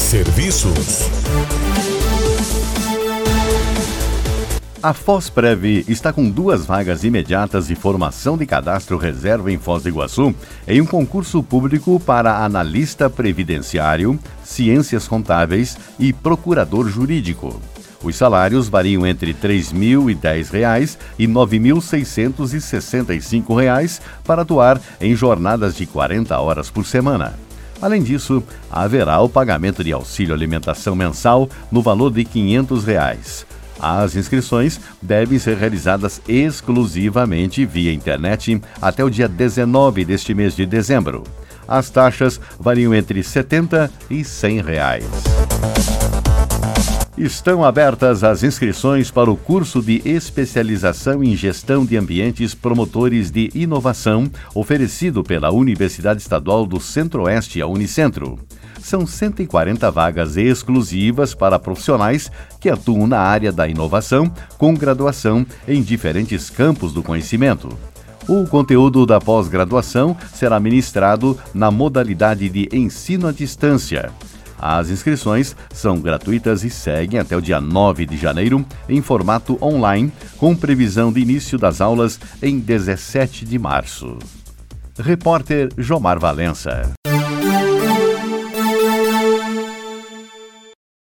Serviços. A Fosprev está com 2 vagas imediatas de formação de cadastro reserva em Foz do Iguaçu em um concurso público para analista previdenciário, ciências contábeis e procurador jurídico. Os salários variam entre R$ 3.010 e R$ 9.665 para atuar em jornadas de 40 horas por semana. Além disso, haverá o pagamento de auxílio alimentação mensal no valor de R$ 500. As inscrições devem ser realizadas exclusivamente via internet até o dia 19 deste mês de dezembro. As taxas variam entre R$ 70 e R$ 100. Estão abertas as inscrições para o curso de especialização em gestão de ambientes promotores de inovação, oferecido pela Universidade Estadual do Centro-Oeste, a Unicentro. São 140 vagas exclusivas para profissionais que atuam na área da inovação, com graduação em diferentes campos do conhecimento. O conteúdo da pós-graduação será ministrado na modalidade de ensino à distância. As inscrições são gratuitas e seguem até o dia 9 de janeiro em formato online, com previsão de início das aulas em 17 de março. Repórter Jomar Valença.